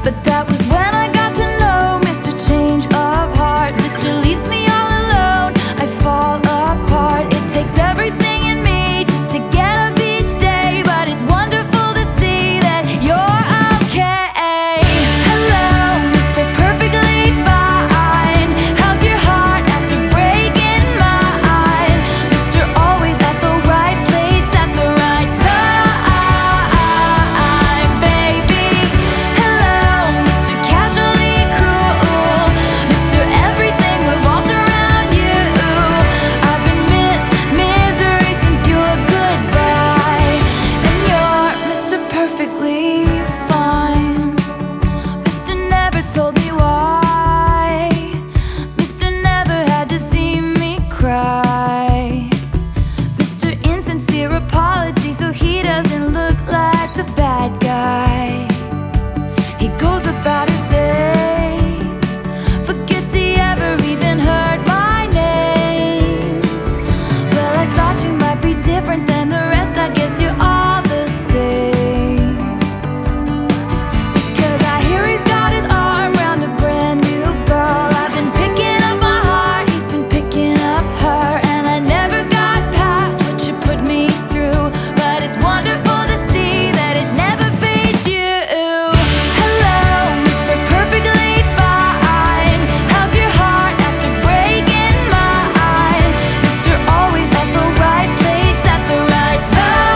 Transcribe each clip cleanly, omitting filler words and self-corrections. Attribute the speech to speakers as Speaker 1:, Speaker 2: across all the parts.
Speaker 1: But that was when I got to know Mr. Change of Heart. Mr. leaves me all alone, I fall apart. It takes everything in me just to get up each day, but it's wonderful to see that you're okay. Hello, Mr. Perfectly Fine. How's your heart after breaking mine? Mr. Always at the right place at the right time, baby. Hello, Mr. Casually Cruel. Mr. Everything revolves around you. I've been misery since your goodbye, and you're Mr. Perfectly Fine. Mr. Never told me why. Mr. Never had to see me cry. Mr. Insincere apology so he doesn't look like the bad guy. He goes about his day, forgets he ever even heard my name. Well, I thought you might be different than the rest. I guess you're all the same. Because I hear he's got his arm around a brand new girl. I've been picking up my heart, he's been picking up her, and I never got past what you put me through. But it's wonderful to see that it never fazed you. Hello, Mr. Perfectly Fine. How's your heart after breaking mine? Mr. Always at the right place at the right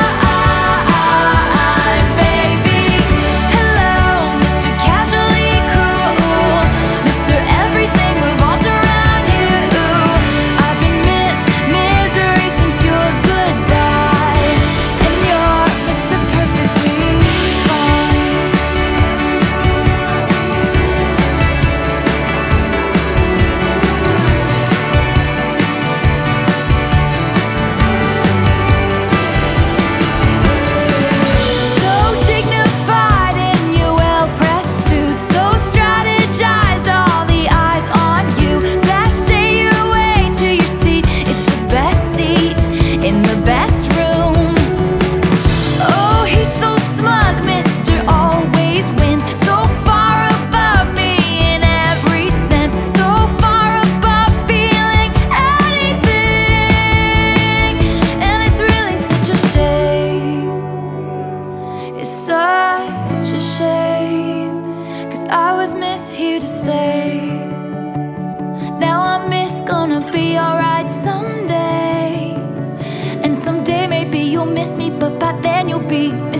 Speaker 1: time, baby. Hello, Mr. Casually Cruel. Mr. Everything revolves around you. I've been misery since your goodbye, and you're Mr. Perfectly Fine. So dignified in your well-pressed suit, so strategized, all the eyes on you. Sashay your way to your seat, it's the best seat in the best room. Oh, he's so smug, Mr. Always wins, so far above me in every sense, so far above feeling anything. And it's really such a shame. It's such a shame, 'cause I was Miss here to stay. Now I'm Miss gonna be alright someday. And someday maybe you'll miss me, but by then you'll be